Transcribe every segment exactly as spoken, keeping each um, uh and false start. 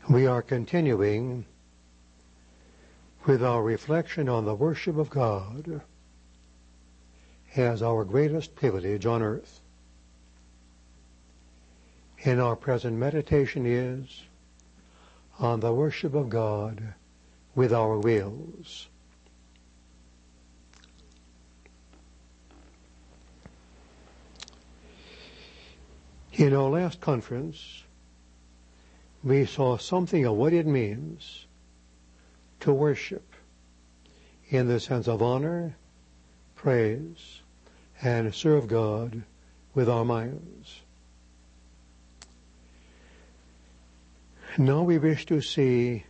We are continuing with our reflection on the worship of God as our greatest privilege on earth. And our present meditation is on the worship of God with our wills. In our last conference, we saw something of what it means to worship in the sense of honor, praise, and serve God with our minds. Now we wish to see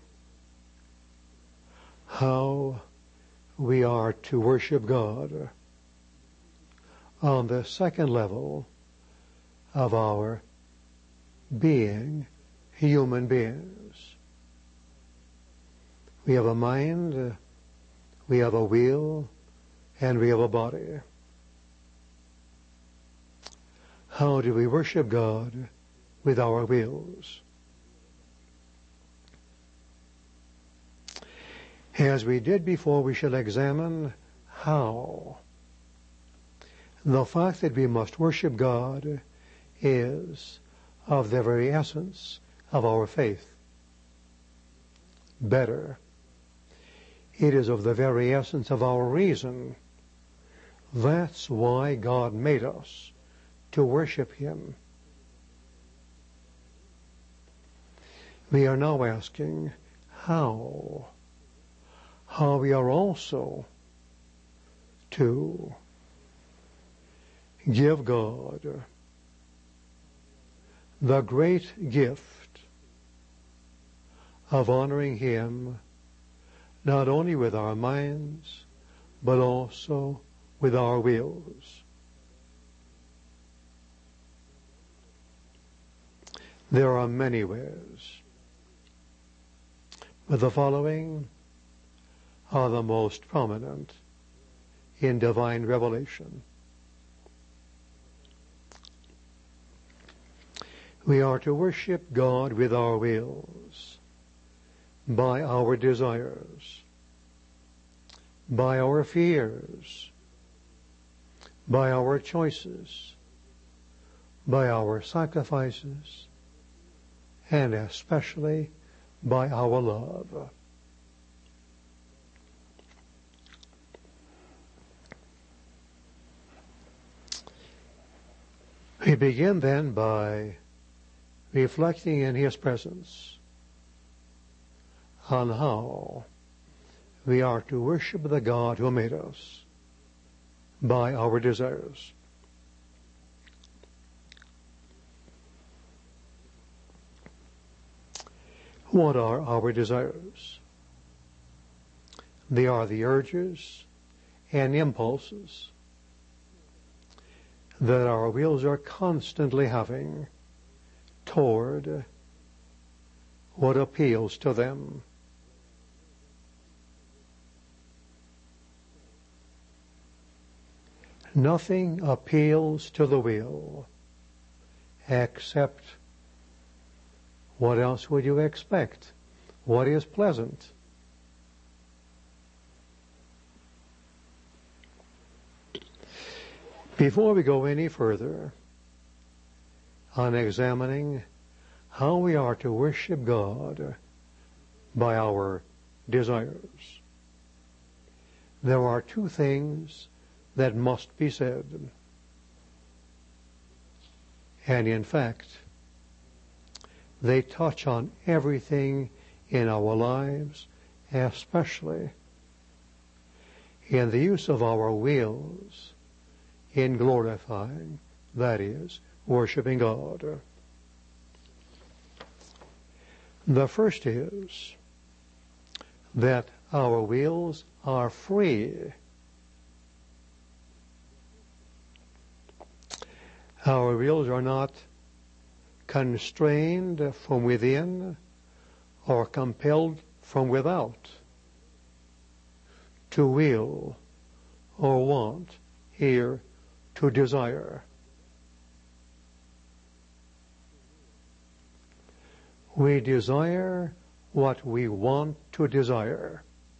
how we are to worship God on the second level of our being human beings. We have a mind, we have a will, and we have a body. How do we worship God with our wills? As we did before, we shall examine how. The fact that we must worship God is of the very essence of our faith. Better, it is of the very essence of our reason. That's why God made us, to worship Him. We are now asking how. How we are also to give God the great gift of honoring Him not only with our minds, but also with our wills. There are many ways, but the following are the most prominent in divine revelation. We are to worship God with our wills, by our desires, by our fears, by our choices, by our sacrifices, and especially by our love. We begin then by reflecting in His presence on how we are to worship the God who made us by our desires. What are our desires? They are the urges and impulses that our wills are constantly having toward what appeals to them. Nothing appeals to the will except, what else would you expect? What is pleasant? Before we go any further on examining how we are to worship God by our desires, there are two things that must be said. And in fact, they touch on everything in our lives, especially in the use of our wills in glorifying, that is, worshiping God. The first is that our wills are free. Our wills are not constrained from within or compelled from without to will or want, here, to desire. We desire what we want to desire.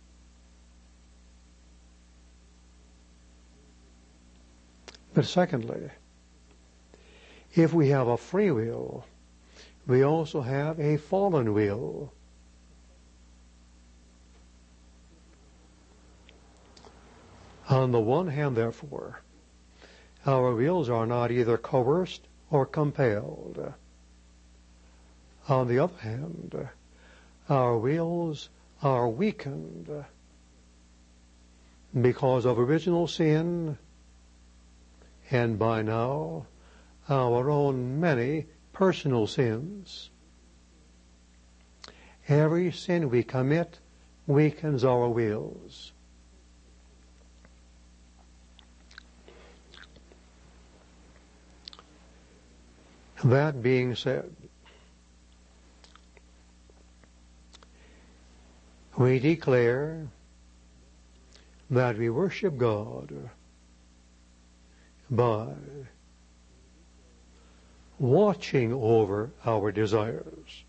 But secondly, if we have a free will, we also have a fallen will. On the one hand, therefore, our wills are not either coerced or compelled. On the other hand, our wills are weakened because of original sin and by now our own many personal sins. Every sin we commit weakens our wills. That being said, we declare that we worship God by watching over our desires.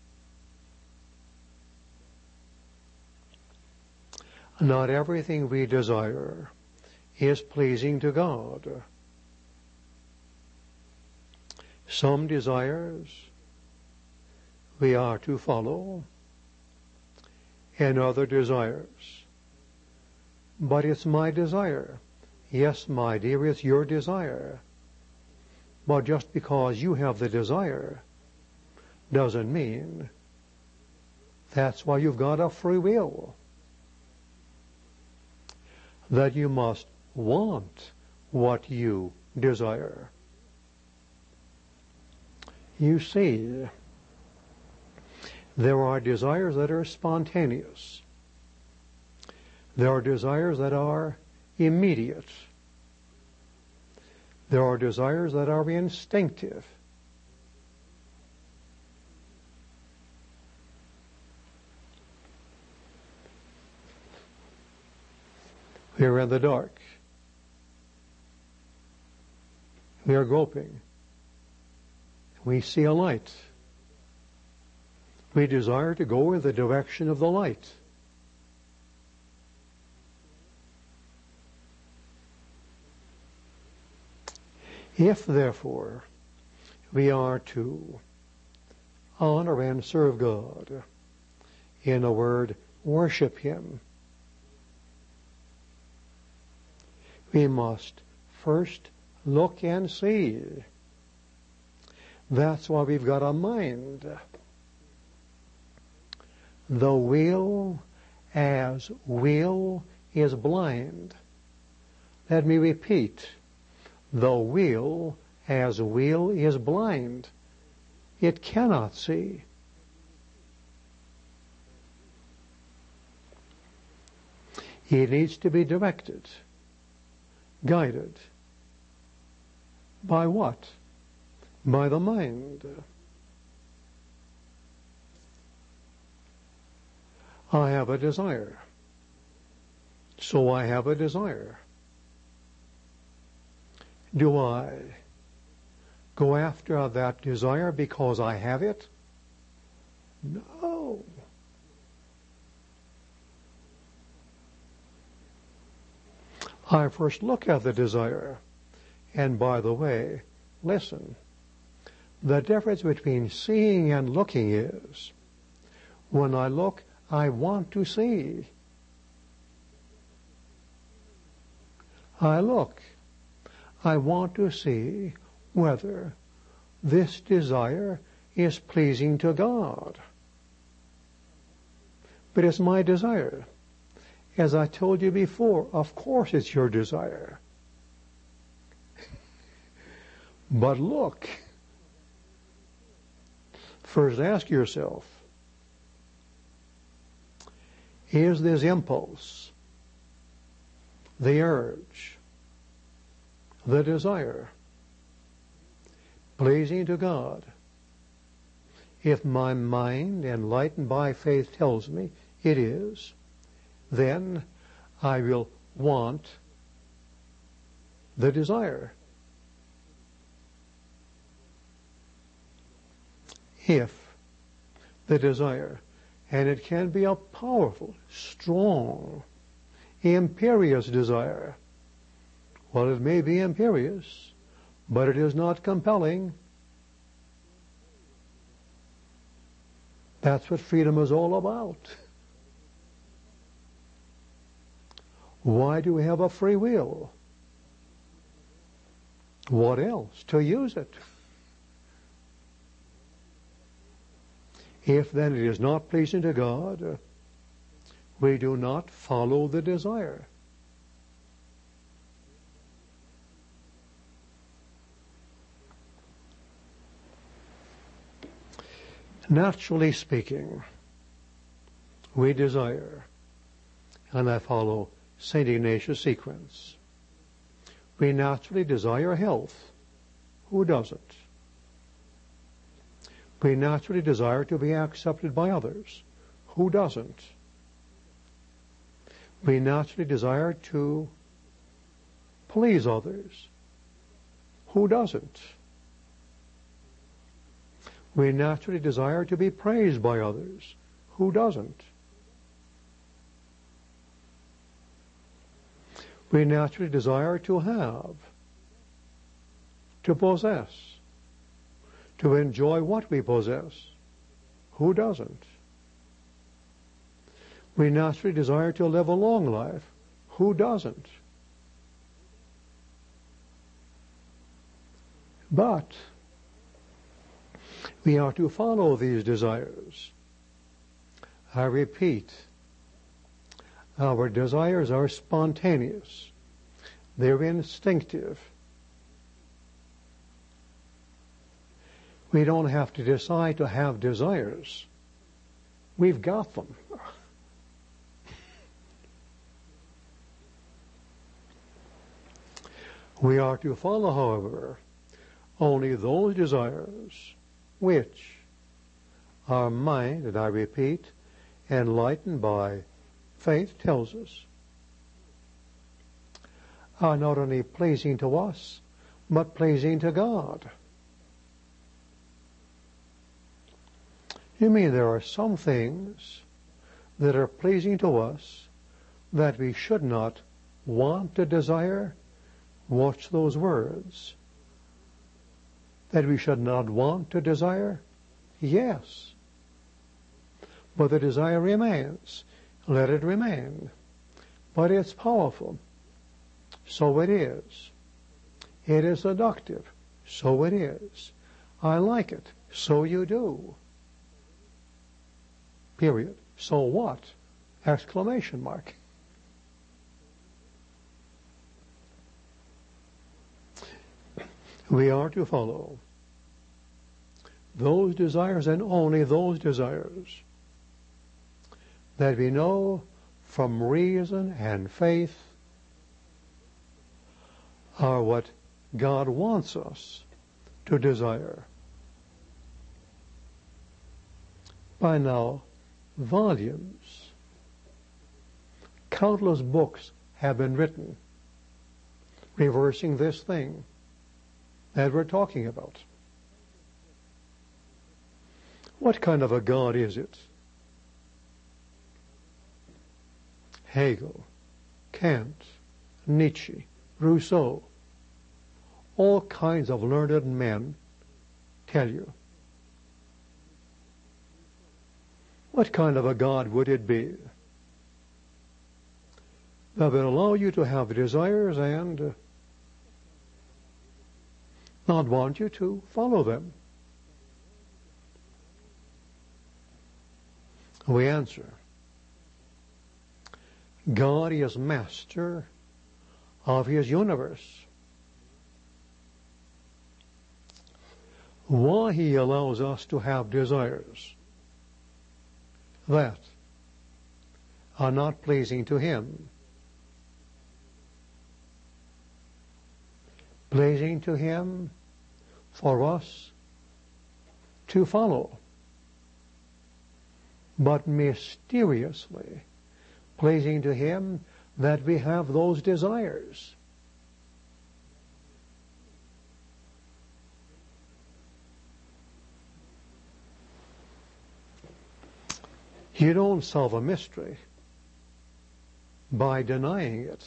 Not everything we desire is pleasing to God. Some desires we are to follow, and other desires. But it's my desire. Yes, my dear, it's your desire. But just because you have the desire doesn't mean that's why you've got a free will. That you must want what you desire. You see, there are desires that are spontaneous. There are desires that are immediate. There are desires that are instinctive. We are in the dark. We are groping. We see a light. We desire to go in the direction of the light. If, therefore, we are to honor and serve God, in a word, worship Him, we must first look and see. That's why we've got a mind. The will as will is blind. Let me repeat. The will as will is blind. It cannot see. It needs to be directed, guided. By what? By the mind. I have a desire. So I have a desire. Do I go after that desire because I have it? No. I first look at the desire. And by the way, listen. The difference between seeing and looking is, when I look, I want to see. I look. I want to see whether this desire is pleasing to God. But it's my desire. As I told you before, of course it's your desire. But look. First ask yourself, is this impulse, the urge, the desire, pleasing to God? If my mind, enlightened by faith, tells me it is, then I will want the desire. If the desire. And it can be a powerful, strong, imperious desire. Well, it may be imperious, but it is not compelling. That's what freedom is all about. Why do we have a free will? What else? To use it. If then it is not pleasing to God, we do not follow the desire. Naturally speaking, we desire, and I follow Saint Ignatius' sequence. We naturally desire health. Who doesn't? We naturally desire to be accepted by others. Who doesn't? We naturally desire to please others. Who doesn't? We naturally desire to be praised by others. Who doesn't? We naturally desire to have, to possess, to enjoy what we possess. Who doesn't? We naturally desire to live a long life. Who doesn't? But we are to follow these desires. I repeat, our desires are spontaneous. They're instinctive. We don't have to decide to have desires. We've got them. We are to follow, however, only those desires which our mind, and I repeat, enlightened by faith tells us, are not only pleasing to us, but pleasing to God. You mean there are some things that are pleasing to us that we should not want to desire? Watch those words. That we should not want to desire? Yes. But the desire remains. Let it remain. But it's powerful. So it is. It is seductive. So it is. I like it. So you do. Period. So what? Exclamation mark. We are to follow those desires and only those desires that we know from reason and faith are what God wants us to desire. By now, volumes, countless books have been written reversing this thing that we're talking about. What kind of a God is it? Hegel, Kant, Nietzsche, Rousseau, all kinds of learned men tell you. What kind of a God would it be that would allow you to have desires and uh, not want you to follow them? We answer, God is master of his universe. Why he allows us to have desires that are not pleasing to him, pleasing to him for us to follow, but mysteriously pleasing to him that we have those desires. You don't solve a mystery by denying it.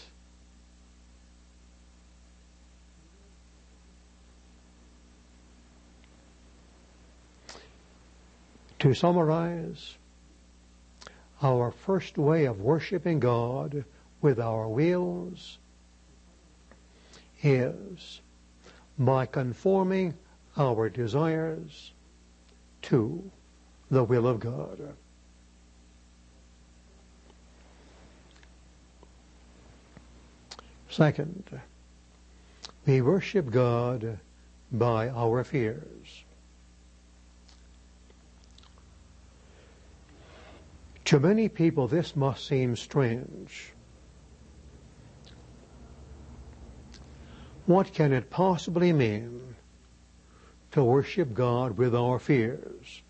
To summarize, our first way of worshiping God with our wills is by conforming our desires to the will of God. Second, we worship God by our fears. To many people, this must seem strange. What can it possibly mean to worship God with our fears?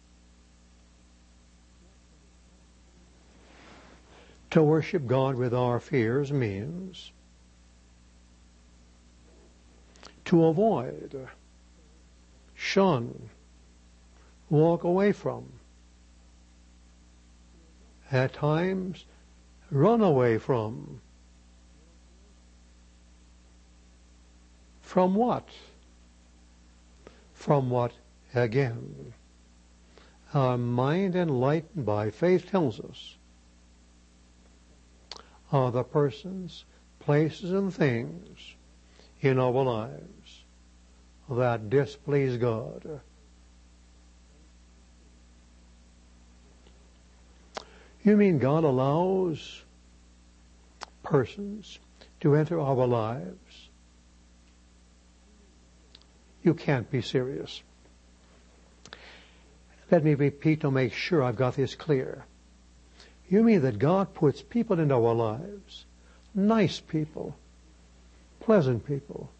To worship God with our fears means to avoid, shun, walk away from, at times run away from. From what? From what, again, our mind enlightened by faith tells us are the persons, places, and things in our lives that displease God. You mean God allows persons to enter our lives? You can't be serious. Let me repeat to make sure I've got this clear. You mean that God puts people into our lives, nice people, pleasant people,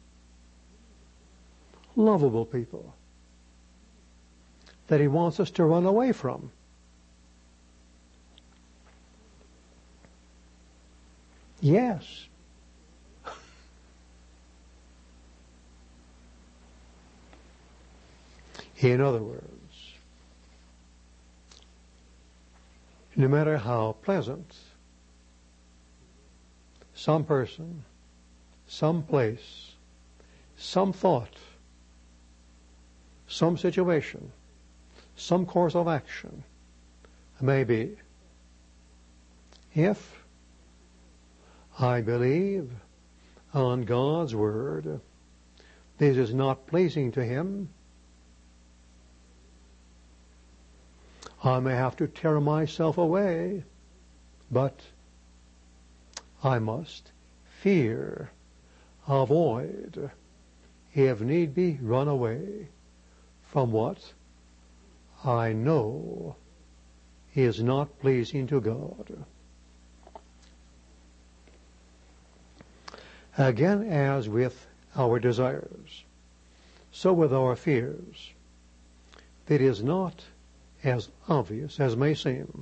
lovable people, that He wants us to run away from? Yes. In other words, no matter how pleasant some person, some place, some thought, some situation, some course of action may be, if I believe on God's word this is not pleasing to Him, I may have to tear myself away, but I must fear, avoid, if need be, run away from what I know is not pleasing to God. Again, as with our desires, so with our fears, it is not as obvious as may seem.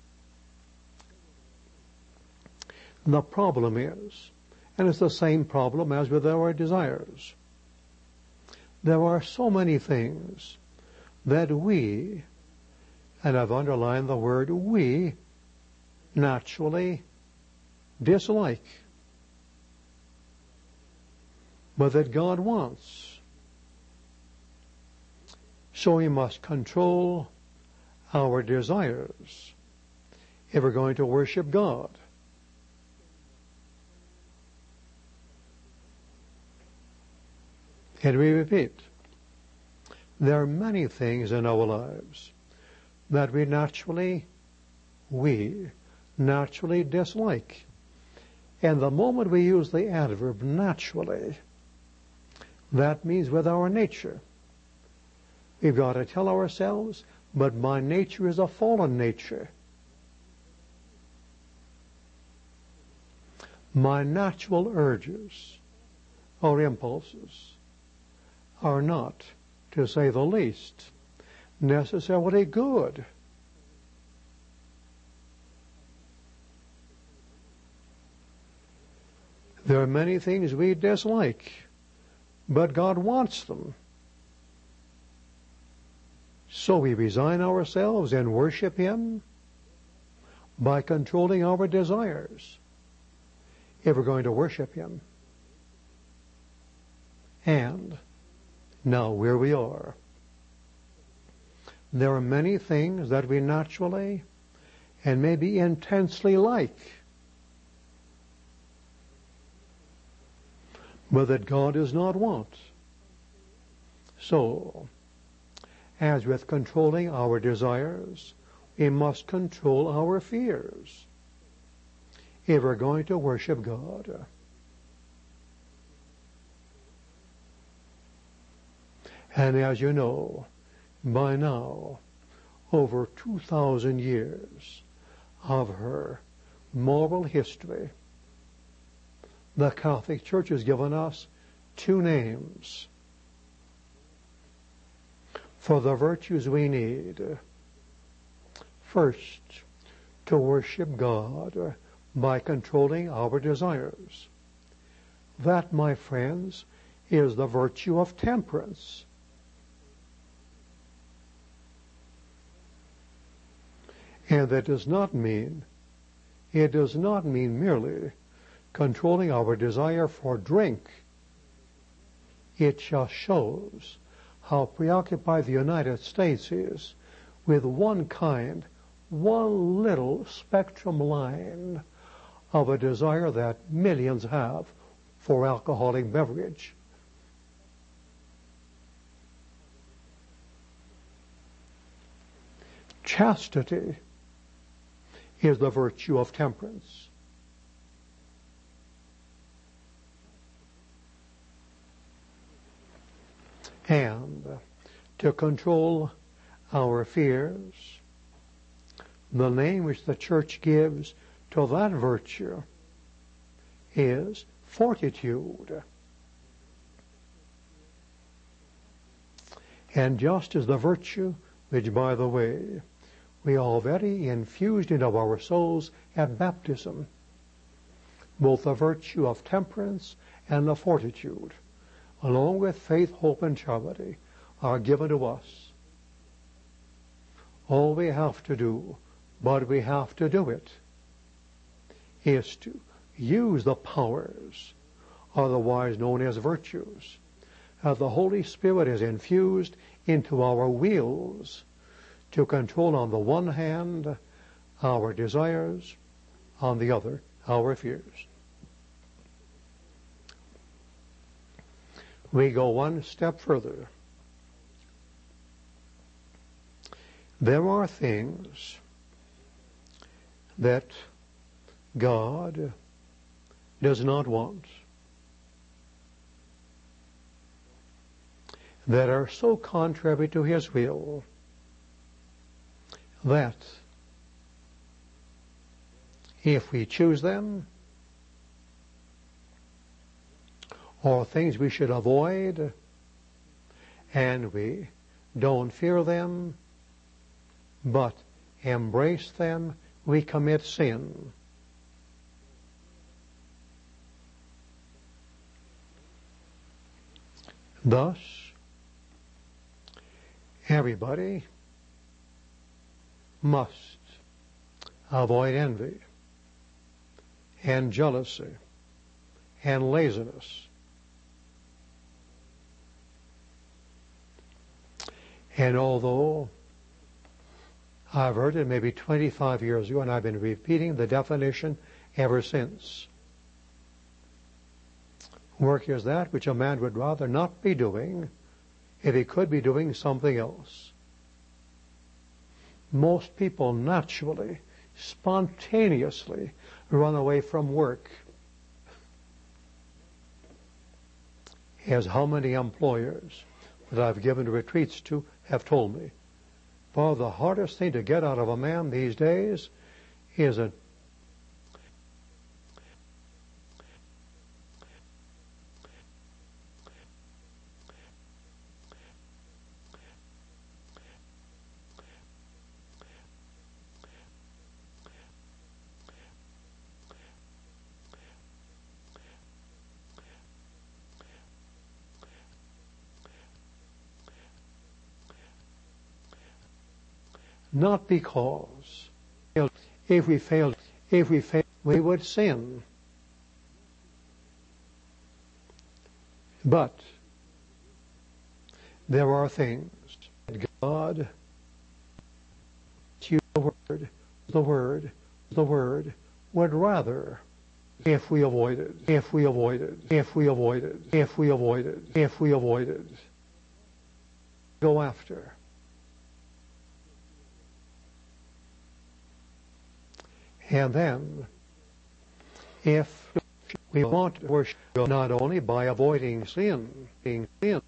The problem is, and it's the same problem as with our desires, there are so many things that we, and I've underlined the word we, naturally dislike, but that God wants. So we must control our desires if we're going to worship God. And we repeat, there are many things in our lives that we naturally, we naturally dislike. And the moment we use the adverb naturally, that means with our nature. We've got to tell ourselves, but my nature is a fallen nature. My natural urges or impulses are not, to say the least, necessarily good. There are many things we dislike, but God wants them. So we resign ourselves and worship Him by controlling our desires if we're going to worship him. And now where we are, there are many things that we naturally and maybe intensely like, but that God does not want. So, as with controlling our desires, we must control our fears if we're going to worship God. And as you know, by now, over two thousand years of her moral history, the Catholic Church has given us two names for the virtues we need. First, to worship God by controlling our desires. That, my friends, is the virtue of temperance. And that does not mean, it does not mean merely controlling our desire for drink. It just shows how preoccupied the United States is with one kind, one little spectrum line of a desire that millions have for alcoholic beverage. Chastity is the virtue of temperance. And to control our fears, the name which the Church gives to that virtue is fortitude. And just as the virtue, which, by the way, we already infused into our souls at baptism, both the virtue of temperance and the fortitude, along with faith, hope, and charity, are given to us. All we have to do, but we have to do it, is to use the powers, otherwise known as virtues, that the Holy Spirit is infused into our wills to control, on the one hand, our desires, on the other, our fears. We go one step further. There are things that God does not want, that are so contrary to his will that if we choose them, or things we should avoid, and we don't fear them, but embrace them, we commit sin. Thus, everybody must avoid envy and jealousy and laziness. And although I've heard it maybe twenty-five years ago, and I've been repeating the definition ever since, work is that which a man would rather not be doing if he could be doing something else. Most people naturally, spontaneously run away from work. As how many employers that I've given retreats to have told me, well, the hardest thing to get out of a man these days is a not because If we failed, if we failed, we would sin. But there are things that God, the word, the word, the word, would rather if we avoided, if we avoided, if we avoided, if we avoided, if we avoided, go after. And then, if we want to worship God not only by avoiding sin, being sin,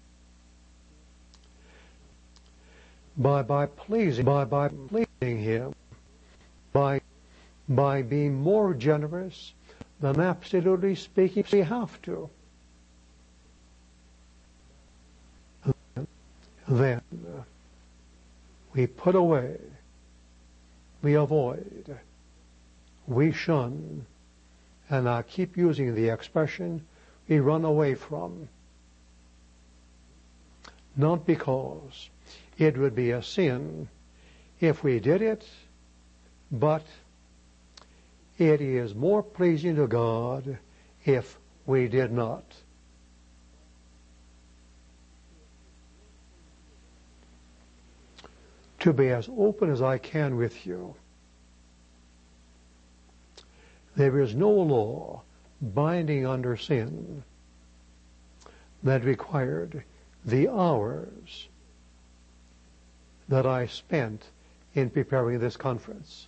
by by pleasing, by by pleasing Him, by by being more generous than absolutely speaking we have to, then we put away, we avoid, we shun, and I keep using the expression, we run away from. Not because it would be a sin if we did it, but it is more pleasing to God if we did not. To be as open as I can with you, there is no law binding under sin that required the hours that I spent in preparing this conference.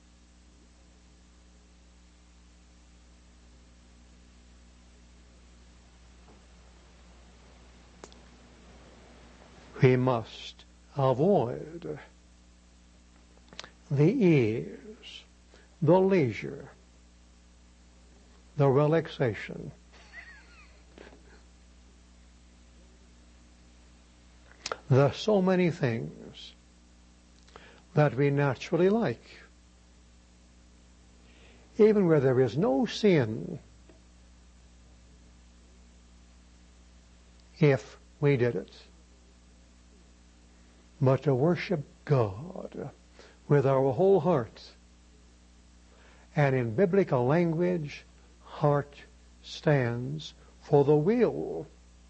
We must avoid the ease, the leisure, the relaxation, the so many things that we naturally like. Even where there is no sin, if we did it. But to worship God with our whole heart. And in biblical language, heart stands for the will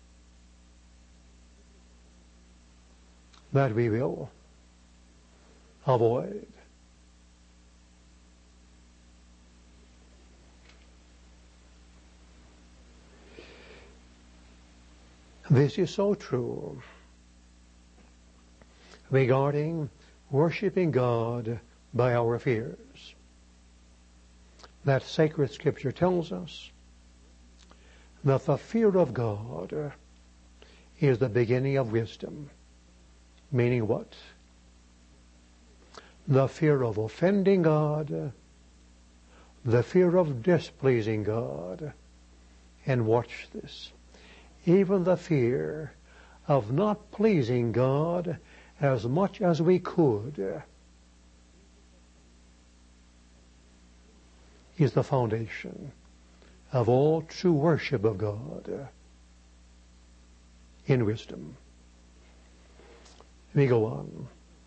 that we will avoid. This is so true regarding worshiping God by our fears. That sacred scripture tells us that the fear of God is the beginning of wisdom. Meaning what? The fear of offending God, the fear of displeasing God, and watch this, even the fear of not pleasing God as much as we could is the foundation of all true worship of God in wisdom. We go on.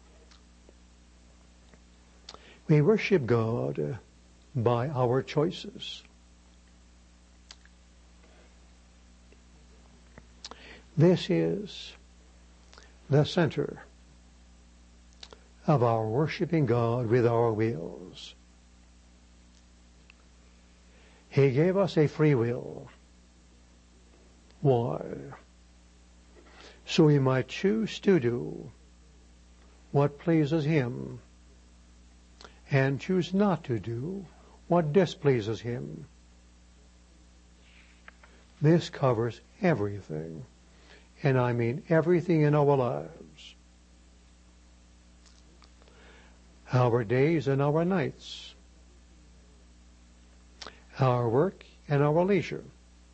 We worship God by our choices. This is the center of our worshiping God with our wills. He gave us a free will. Why? So we might choose to do what pleases Him and choose not to do what displeases Him. This covers everything, and I mean everything in our lives. Our days and our nights, our work and our leisure,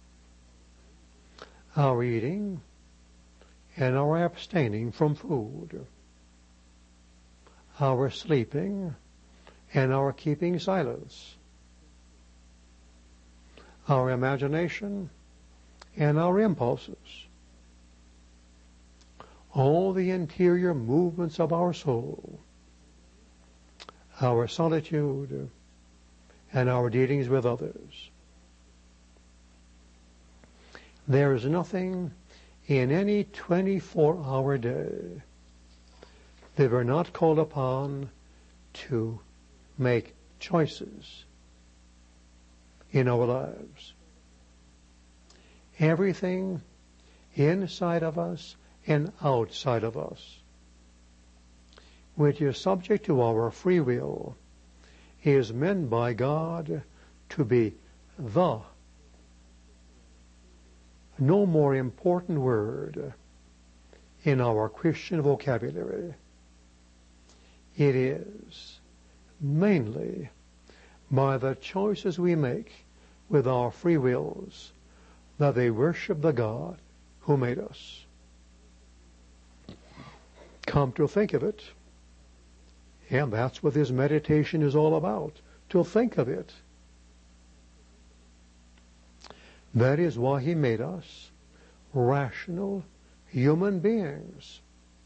our eating and our abstaining from food, our sleeping and our keeping silence, our imagination and our impulses, all the interior movements of our soul, our solitude, and our dealings with others. There is nothing in any twenty-four hour day that we're not called upon to make choices in our lives. Everything inside of us and outside of us, which is subject to our free will, is meant by God to be the no more important word in our Christian vocabulary. It is mainly by the choices we make with our free wills that they worship the God who made us. Come to think of it, and that's what this meditation is all about, to think of it. That is why he made us rational human beings.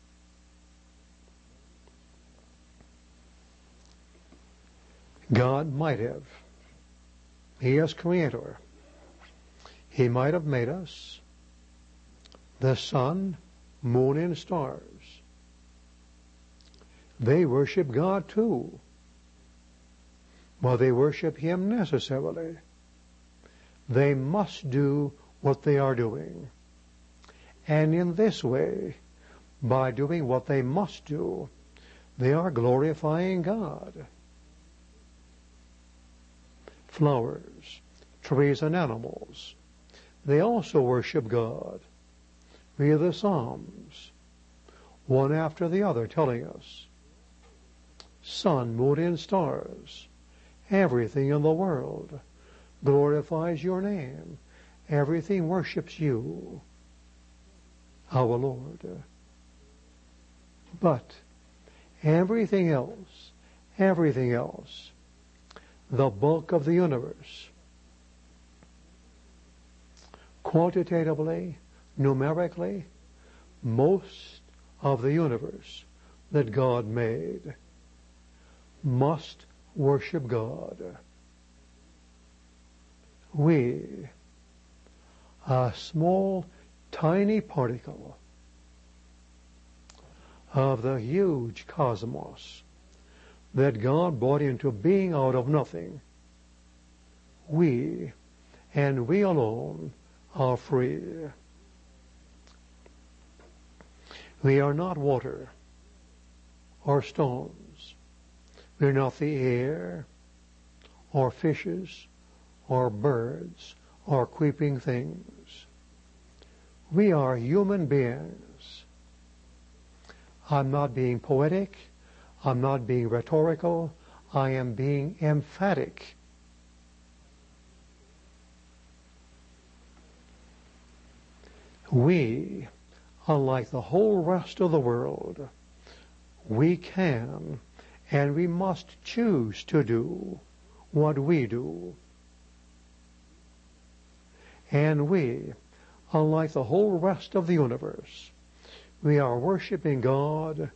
God might have, he is creator, he might have made us the sun, moon, and stars. They worship God too. Well, they worship him necessarily. They must do what they are doing. And in this way, by doing what they must do, they are glorifying God. Flowers, trees, and animals, they also worship God. Read the Psalms, one after the other, telling us, sun, moon, and stars, everything in the world glorifies your name. Everything worships you, our Lord. But everything else, everything else, the bulk of the universe, quantitatively, numerically, most of the universe that God made must worship God. We, a small, tiny particle of the huge cosmos that God brought into being out of nothing, we, and we alone, are free. We are not water or stones. We're not the air or fishes or birds or creeping things. We are human beings. I'm not being poetic. I'm not being rhetorical. I am being emphatic. We, unlike the whole rest of the world, we can and we must choose to do what we do. And we, unlike the whole rest of the universe, we are worshiping God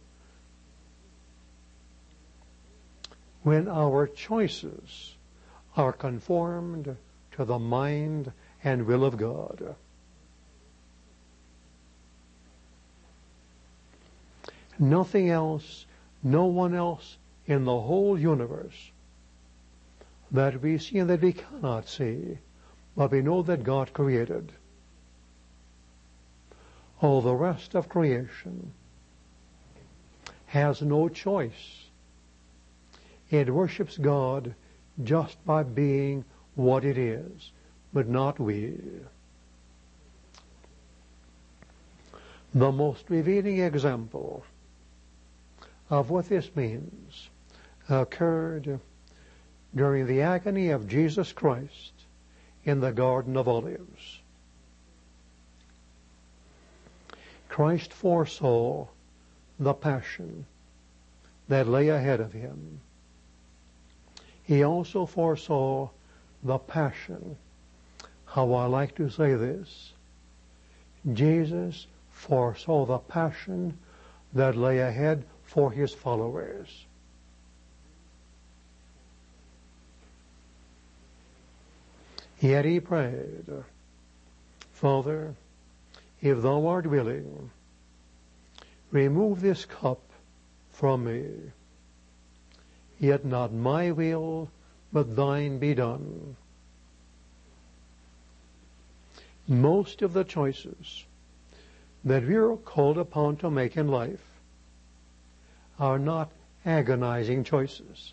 when our choices are conformed to the mind and will of God. Nothing else, no one else in the whole universe that we see and that we cannot see, but we know that God created. All the rest of creation has no choice. It worships God just by being what it is, but not we. The most revealing example of what this means occurred during the agony of Jesus Christ in the Garden of Olives. Christ foresaw the passion that lay ahead of him. He also foresaw the passion. How I like to say this. Jesus foresaw the passion that lay ahead for his followers. Yet he prayed, Father, if thou art willing, remove this cup from me. Yet not my will, but thine be done. Most of the choices that we are called upon to make in life are not agonizing choices,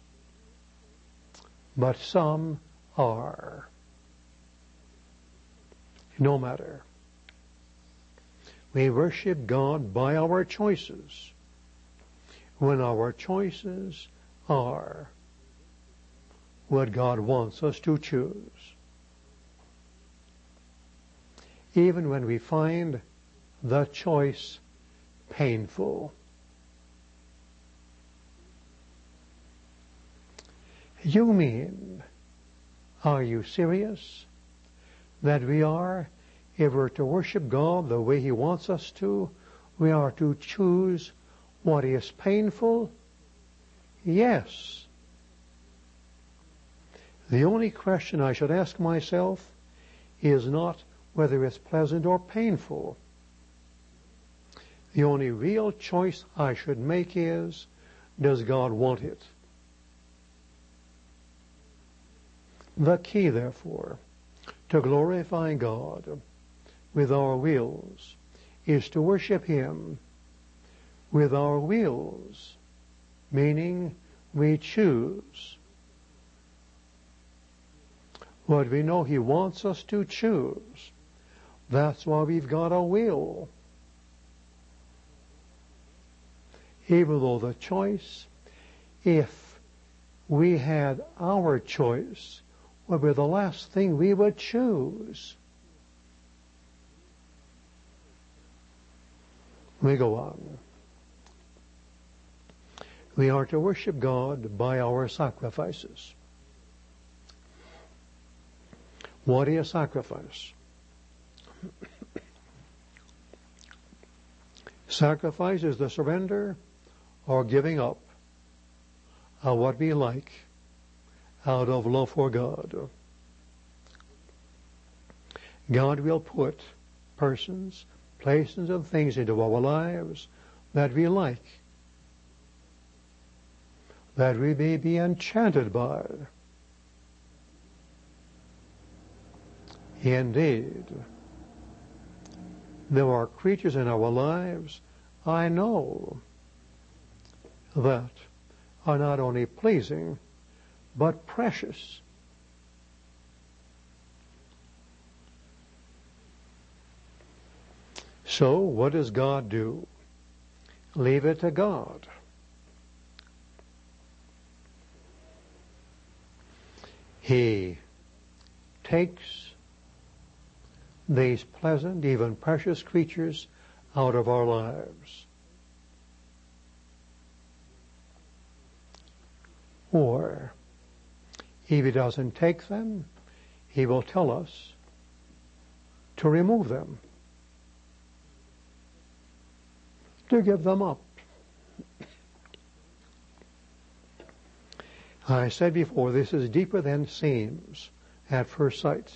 but some are. No matter. We worship God by our choices when our choices are what God wants us to choose. Even when we find the choice painful. You mean, are you serious? That we are, if we're to worship God the way He wants us to, we are to choose what is painful? Yes. The only question I should ask myself is not whether it's pleasant or painful. The only real choice I should make is, does God want it? The key, therefore, to glorifying God with our wills is to worship Him with our wills, meaning we choose what we know He wants us to choose. That's why we've got a will. Even though the choice, if we had our choice, would be the last thing we would choose. We go on. We are to worship God by our sacrifices. What is sacrifice? Sacrifice is the surrender or giving up of what we like out of love for God. God will put persons, places, and things into our lives that we like, that we may be enchanted by. Indeed, there are creatures in our lives, I know, that are not only pleasing, but precious. So, what does God do? Leave it to God. He takes these pleasant, even precious creatures out of our lives. Or, if He doesn't take them, He will tell us to remove them, to give them up. I said before, this is deeper than seems at first sight.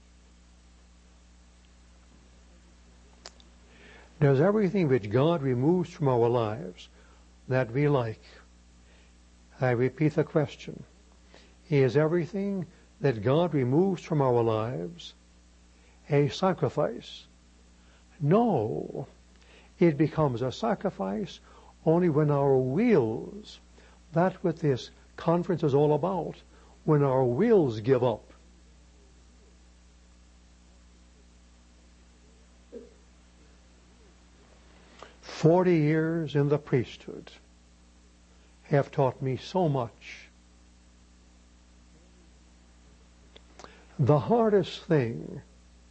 Does everything which God removes from our lives that we like, I repeat the question, is everything that God removes from our lives a sacrifice? No. It becomes a sacrifice only when our wills, that's what this conference is all about, when our wills give up. Forty years in the priesthood have taught me so much. The hardest thing,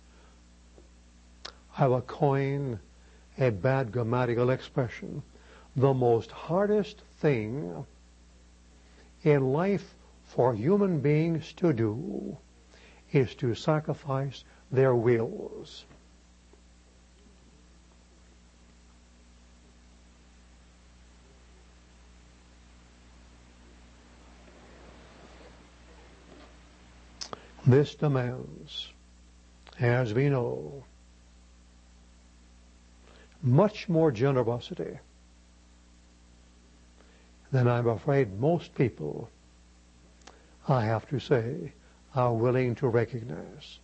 I will coin a bad grammatical expression, the most hardest thing in life for human beings to do is to sacrifice their wills. This demands, as we know, much more generosity than I'm afraid most people, I have to say, are willing to recognize.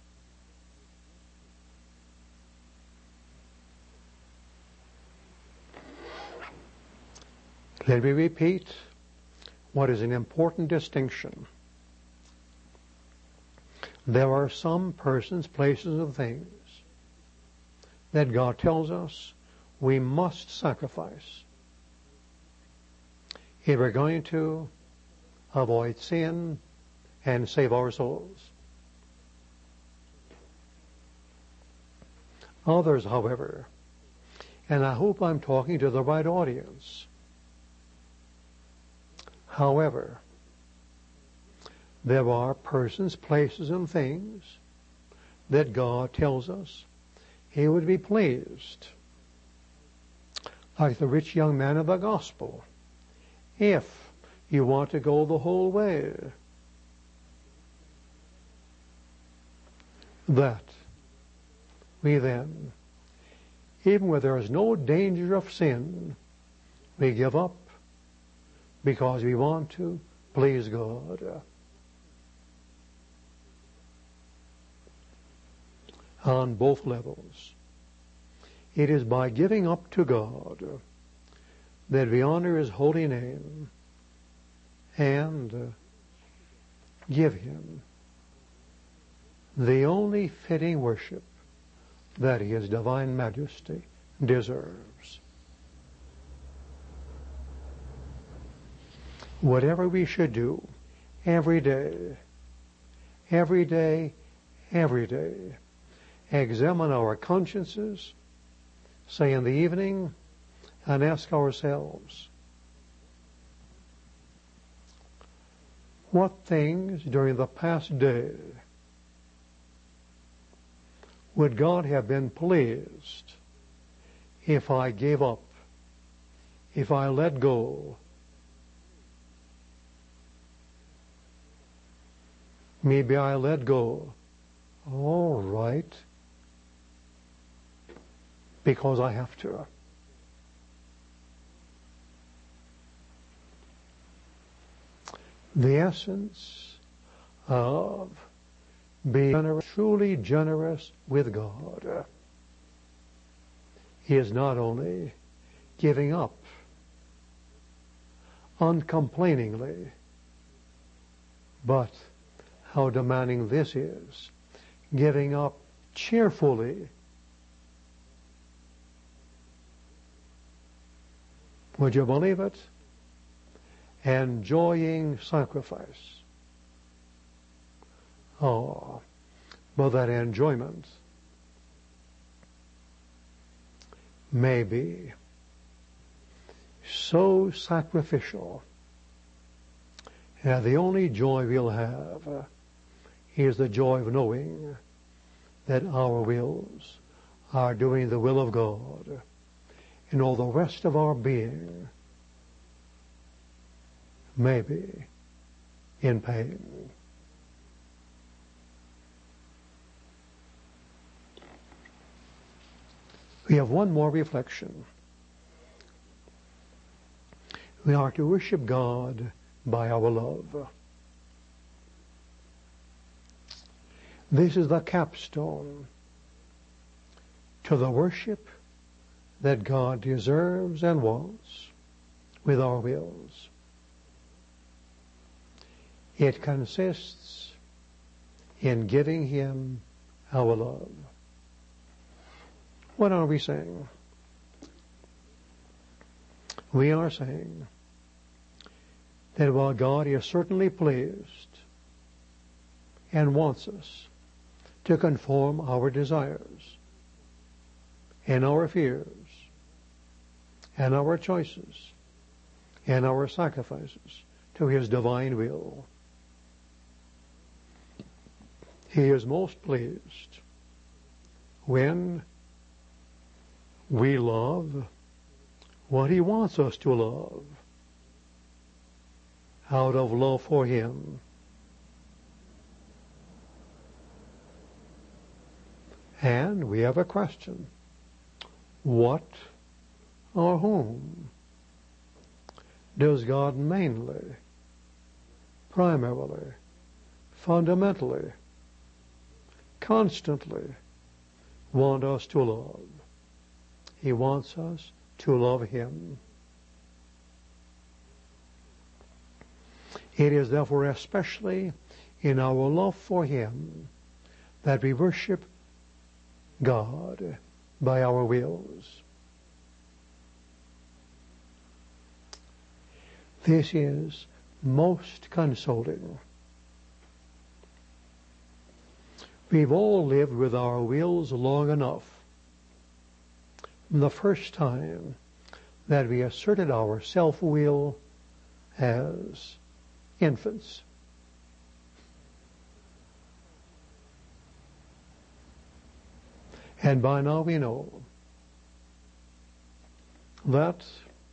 Let me repeat what is an important distinction. There are some persons, places, and things that God tells us we must sacrifice if we're going to avoid sin and save our souls. Others, however, and I hope I'm talking to the right audience, however, there are persons, places, and things that God tells us He would be pleased, like the rich young man of the gospel, if you want to go the whole way, that we then, even where there is no danger of sin, we give up because we want to please God. On both levels. It is by giving up to God that we honor His holy name and give Him the only fitting worship that His divine majesty deserves. Whatever we should do every day, every day, every day, examine our consciences, say in the evening, and ask ourselves, what things during the past day would God have been pleased if I gave up, if I let go? Maybe I let go. All right. Because I have to. The essence of being generous, truly generous with God is not only giving up uncomplainingly, but how demanding this is, giving up cheerfully. Would you believe it? Enjoying sacrifice. Oh, but that enjoyment may be so sacrificial that the only joy we'll have is the joy of knowing that our wills are doing the will of God, and all the rest of our being may be in pain. We have one more reflection. We are to worship God by our love. This is the capstone to the worship that God deserves and wants with our wills. It consists in giving Him our love. What are we saying? We are saying that while God is certainly pleased and wants us to conform our desires and our fears and our choices and our sacrifices to His divine will, He is most pleased when we love what He wants us to love out of love for Him. And we have a question. What or whom does God mainly, primarily, fundamentally, constantly want us to love? He wants us to love Him. It is therefore especially in our love for Him that we worship God by our wills. This is most consoling. We've all lived with our wills long enough. From the first time that we asserted our self-will as infants. And by now we know that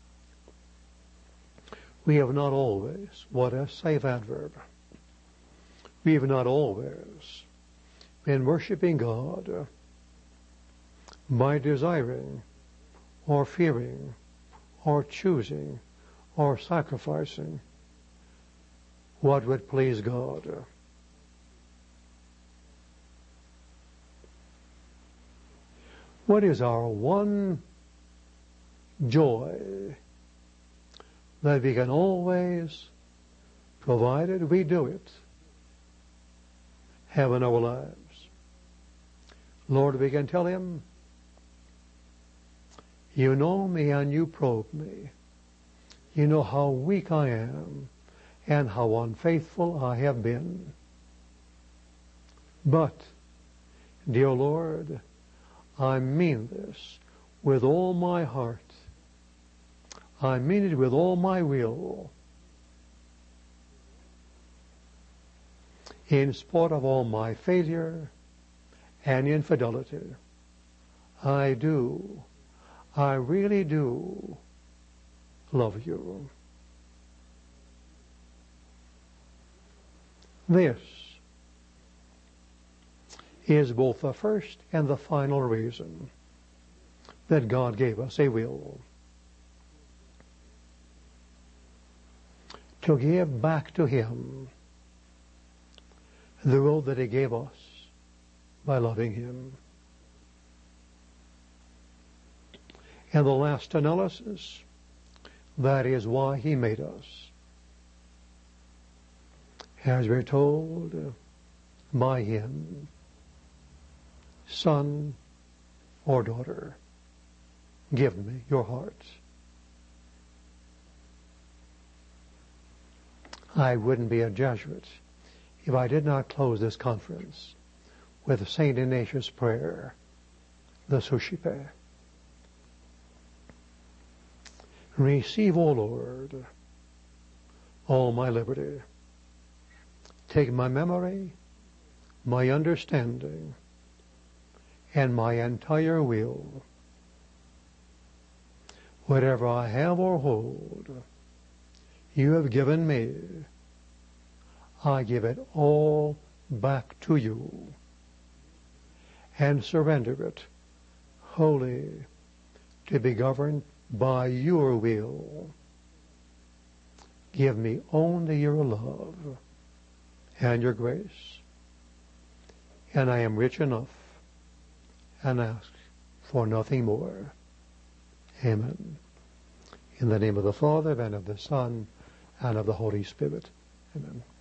we have not always, what a safe adverb, we have not always been worshiping God by desiring or fearing or choosing or sacrificing what would please God. What is our one joy that we can always, provided we do it, have in our lives? Lord, we can tell Him, you know me and you probe me. You know how weak I am and how unfaithful I have been. But, dear Lord, I mean this with all my heart. I mean it with all my will. In spite of all my failure and infidelity, I do, I really do love you. This is both the first and the final reason that God gave us a will. To give back to Him the will that He gave us by loving Him. And the last analysis, that is why He made us. As we're told by Him, son or daughter, give me your heart. I wouldn't be a Jesuit if I did not close this conference with Saint Ignatius' prayer, the Suscipe. Receive, O Lord, all my liberty. Take my memory, my understanding, and my entire will. Whatever I have or hold, you have given me. I give it all back to you and surrender it wholly to be governed by your will. Give me only your love and your grace, and I am rich enough and ask for nothing more. Amen. In the name of the Father, and of the Son, and of the Holy Spirit. Amen.